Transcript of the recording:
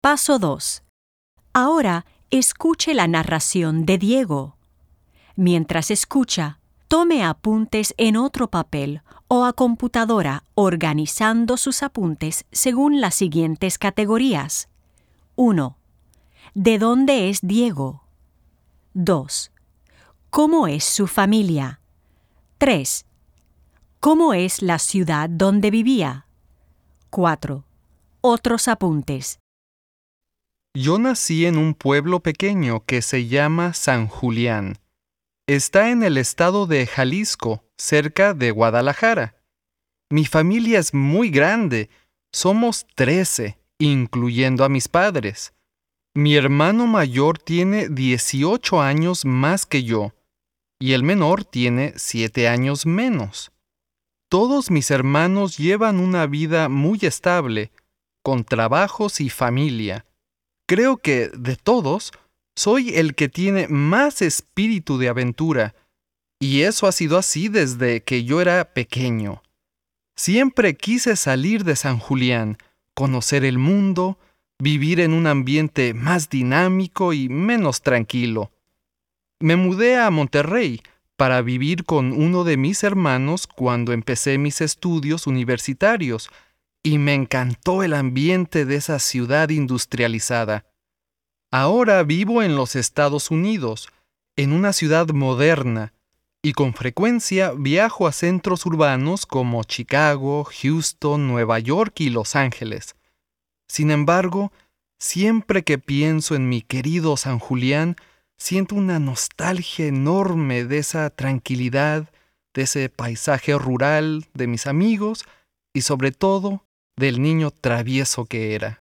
Paso 2. Ahora escuche la narración de Diego. Mientras escucha, tome apuntes en otro papel o a computadora organizando sus apuntes según las siguientes categorías. 1. ¿De dónde es Diego? 2. ¿Cómo es su familia? 3. ¿Cómo es la ciudad donde vivía? 4. Otros apuntes. Yo nací en un pueblo pequeño que se llama San Julián. Está en el estado de Jalisco, cerca de Guadalajara. Mi familia es muy grande. Somos 13, incluyendo a mis padres. Mi hermano mayor tiene 18 años más que yo, y el menor tiene 7 años menos. Todos mis hermanos llevan una vida muy estable, con trabajos y familia. Creo que, de todos, soy el que tiene más espíritu de aventura, y eso ha sido así desde que yo era pequeño. Siempre quise salir de San Julián, conocer el mundo, vivir en un ambiente más dinámico y menos tranquilo. Me mudé a Monterrey para vivir con uno de mis hermanos cuando empecé mis estudios universitarios, y me encantó el ambiente de esa ciudad industrializada. Ahora vivo en los Estados Unidos, en una ciudad moderna, y con frecuencia viajo a centros urbanos como Chicago, Houston, Nueva York y Los Ángeles. Sin embargo, siempre que pienso en mi querido San Julián, siento una nostalgia enorme de esa tranquilidad, de ese paisaje rural, de mis amigos y sobre todo del niño travieso que era.